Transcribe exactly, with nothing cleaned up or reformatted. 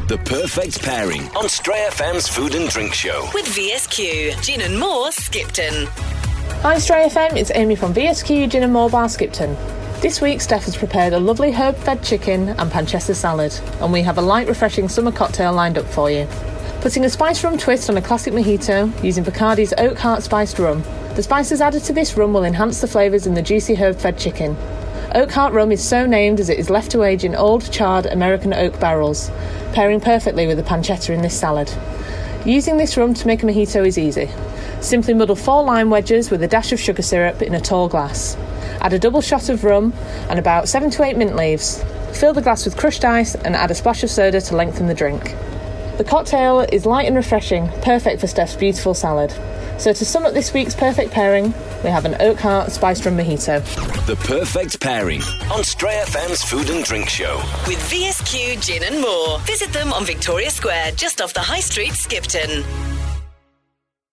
The perfect pairing on Stray F M's Food and Drink Show. With V S Q, Gin and More, Skipton. Hi Stray F M, it's Amy from V S Q Gin and More Bar Skipton. This week Steph has prepared a lovely herb-fed chicken and pancetta salad, and we have a light refreshing summer cocktail lined up for you. Putting a spice rum twist on a classic mojito using Bacardi's Oak Heart spiced rum. The spices added to this rum will enhance the flavours in the juicy herb-fed chicken. Oak Heart rum is so named as it is left to age in old, charred American oak barrels, pairing perfectly with the pancetta in this salad. Using this rum to make a mojito is easy. Simply muddle four lime wedges with a dash of sugar syrup in a tall glass. Add a double shot of rum and about seven to eight mint leaves. Fill the glass with crushed ice and add a splash of soda to lengthen the drink. The cocktail is light and refreshing, perfect for Steph's beautiful salad. So to sum up this week's perfect pairing, we have an Oak Heart spiced rum mojito. The perfect pairing on Stray F M's Food and Drink Show. With V S Q Gin and More. Visit them on Victoria Square, just off the High Street, Skipton.